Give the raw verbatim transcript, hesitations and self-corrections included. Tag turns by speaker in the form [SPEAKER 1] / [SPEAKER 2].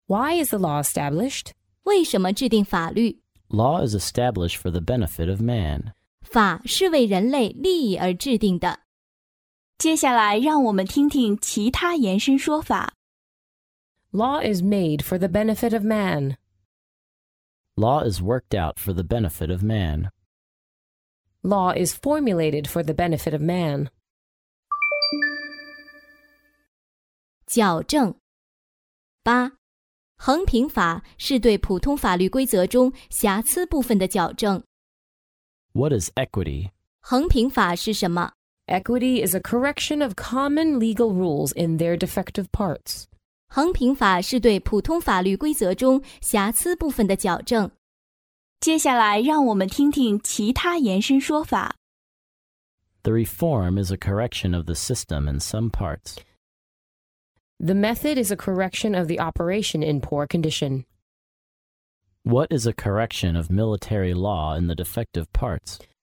[SPEAKER 1] Why is the law established?
[SPEAKER 2] 为什么制定法律？
[SPEAKER 3] Law is established for the benefit of man.
[SPEAKER 2] 法是为人类利益而制定的。
[SPEAKER 4] 接下来让我们听听其他延伸说法。
[SPEAKER 1] Law is made for the benefit of man.
[SPEAKER 3] Law is worked out for the benefit of man.
[SPEAKER 1] Law is formulated for the benefit of man.
[SPEAKER 2] 矫正。八，衡平法是对普通法律规则中瑕疵部分的矫正。
[SPEAKER 3] What is equity?
[SPEAKER 2] 衡平法是什么？
[SPEAKER 1] Equity is a correction of common legal rules in their defective parts.
[SPEAKER 2] 衡平法是对普通法律规则中瑕疵部分的矫正。
[SPEAKER 4] 接下来让我们听听其他延伸说法。
[SPEAKER 3] The reform is a correction of the system in some parts.
[SPEAKER 1] The method is a correction of the operation in poor condition.
[SPEAKER 3] What is a correction of military law in the defective parts?